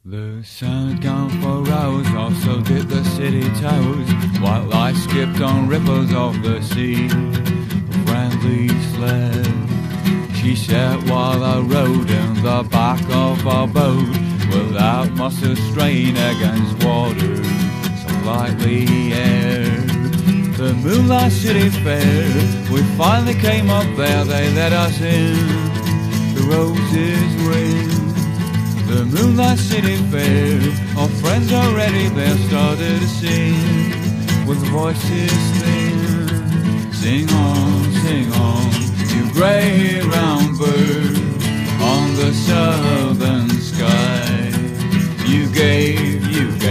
The sun had gone for hours, also did the city towers, while light skipped on ripples of the sea. A friendly sled, she sat while I rode in the back of our boat, without muscle strain against water, so lightly aired. The moonlight city fair, we finally came up there, they let us in. The roses ring. The moonlight city fair, our friends already there started to sing, with voices thin. Sing on, you grey round bird, on the southern sky. You gave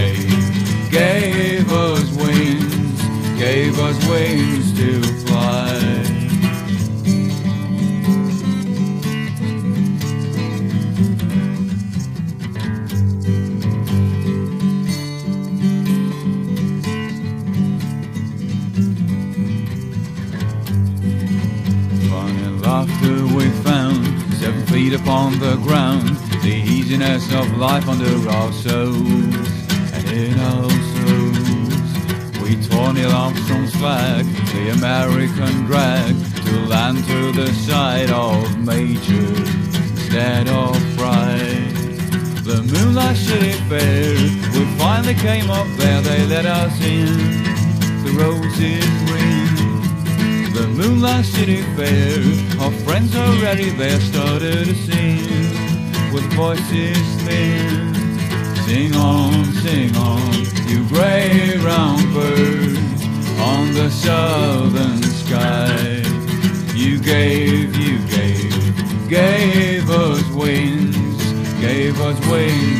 us wings to fly. Laughter we found, 7 feet upon the ground, the easiness of life under our souls. And in our souls, we tore Neil Armstrong's flag, the American drag, to land to the side of Major instead of Pride. The moonlight city fair, we finally came up there, they let us in. The roses ring. The moonlight city fair, our friends already there started to sing, with voices thin. Sing on, you grey round bird, on the southern sky. You gave us wings